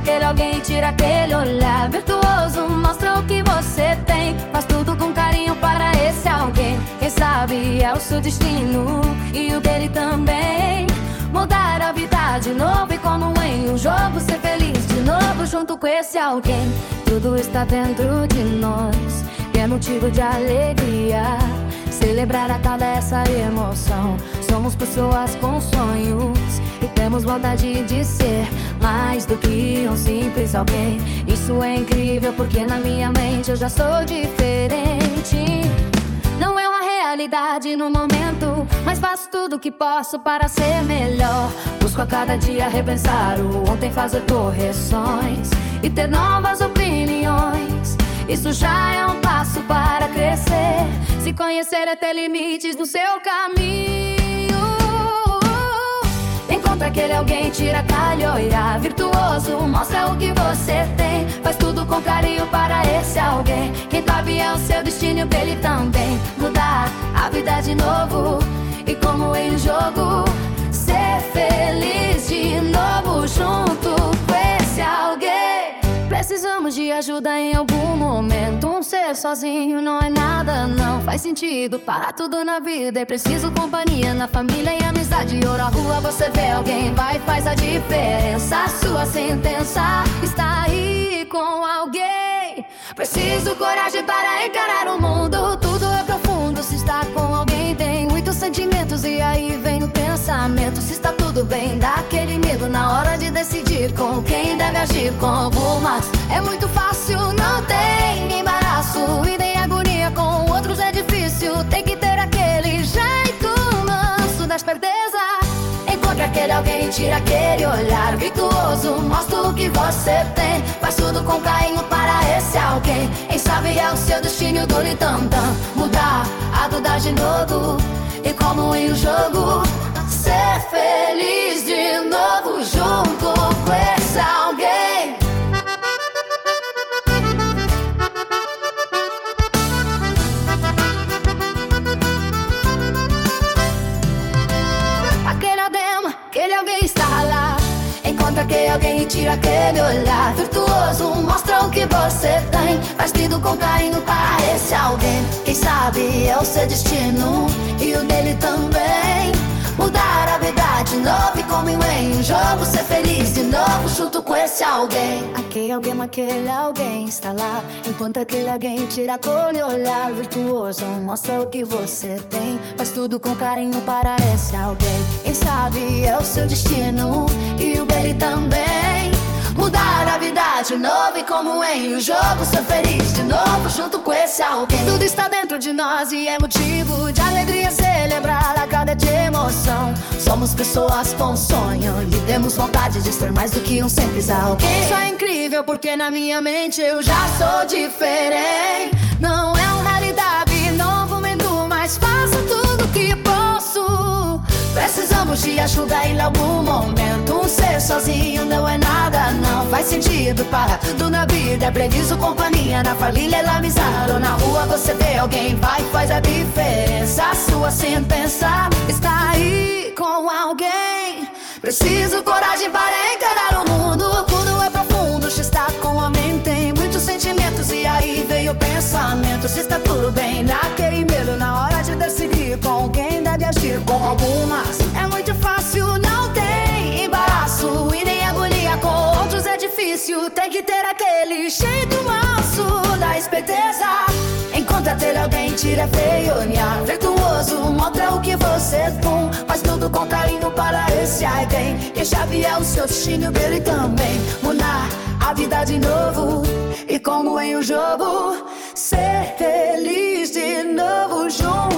aquele alguém, tira aquele olhar virtuoso, mostra o que você tem, faz tudo com carinho para esse alguém. Quem sabe é o seu destino e o dele também. Mudar a vida de novo e como em um jogo ser feliz de novo junto com esse alguém. Tudo está dentro de nós e é motivo de alegria celebrar a cada essa emoção. Somos pessoas com sonhos e temos vontade de ser mais do que um simples alguém. Isso é incrível porque na minha mente eu já sou diferente. Não é uma realidade no momento, mas faço tudo o que posso para ser melhor. Busco a cada dia repensar o ontem, fazer correções e ter novas opiniões. Isso já é um passo para crescer. Se conhecer é ter limites no seu caminho. Encontra aquele alguém, tira aquele olhar virtuoso, mostra o que você tem, faz tudo com carinho para esse alguém. Quem sabe é o seu destino dele também. Mudar a vida de novo e como em um jogo ser feliz de novo junto com esse alguém. Precisamos de ajuda em algum momento. Um ser sozinho não é nada, não faz sentido. Para tudo na vida é preciso companhia, na família e amizade. Ou na rua você vê alguém, vai e faz a diferença. A sua sentença está aí com alguém. Preciso coragem para encarar o mundo. Tudo é profundo, se está com alguém tem muitos sentimentos. E aí vem o pensamento, se está tudo bem, dá aquele medo na hora de decidir com quem deve agir com algumas. É muito fácil, não tem embaraço, e nem agonia com outros é difícil. Tem que ter aquele jeito manso da esperteza. Encontre aquele alguém, tira aquele olhar virtuoso, mostra o que você tem, faz tudo com carinho para esse alguém. Quem sabe é o seu destino do litantã. Mudar a dúvida de novo e como em um jogo ser feliz de novo junto com esse alguém. Aquele alguém está lá. Encontra aquele alguém e tira aquele olhar virtuoso, mostra o que você tem, faz tudo com carinho para esse alguém. Quem sabe é o seu destino e o dele também. Mudar a vida de novo e como em um jogo ser feliz de novo junto com esse alguém. Aquele alguém está lá. Enquanto aquele alguém tira aquele olhar virtuoso, mostra o que você tem, faz tudo com carinho para esse alguém. Quem sabe é o seu destino e o dele também. Mudar a vida de novo e como em um jogo ser feliz de novo junto com esse alguém. Tudo está dentro de nós e é motivo de alegria celebrar a cada de emoção. Somos pessoas com sonho e temos vontade de ser mais do que um simples alguém. Isso é incrível porque na minha mente eu já sou diferente. Não é uma realidade no momento, mas faço tudo que posso. Precisamos de ajuda em algum momento. Um ser sozinho não é nada, não faz sentido. Para tudo na vida é preciso companhia, na família e na amizade. Ou na rua você vê alguém, vai e faz a diferença. A sua sentença está aí com alguém. Preciso coragem para encarar o mundo. Tudo é profundo, se está com alguém tem muitos sentimentos. E aí veio o pensamento, se está tudo bem, naquele medo na hora de decidir com quem deve agir com algumas. É muito fácil, não tem embaraço, e nem agonia com outros é difícil. Tem que ter aquele jeito manso da esperteza. Encontra ter alguém, tira feio olhar virtuoso, mostra o que você tem, faz tudo com carinho para esse alguém. Quem sabe é o seu destino dele também. Mudar a vida de novo e como em um jogo ser feliz de novo junto.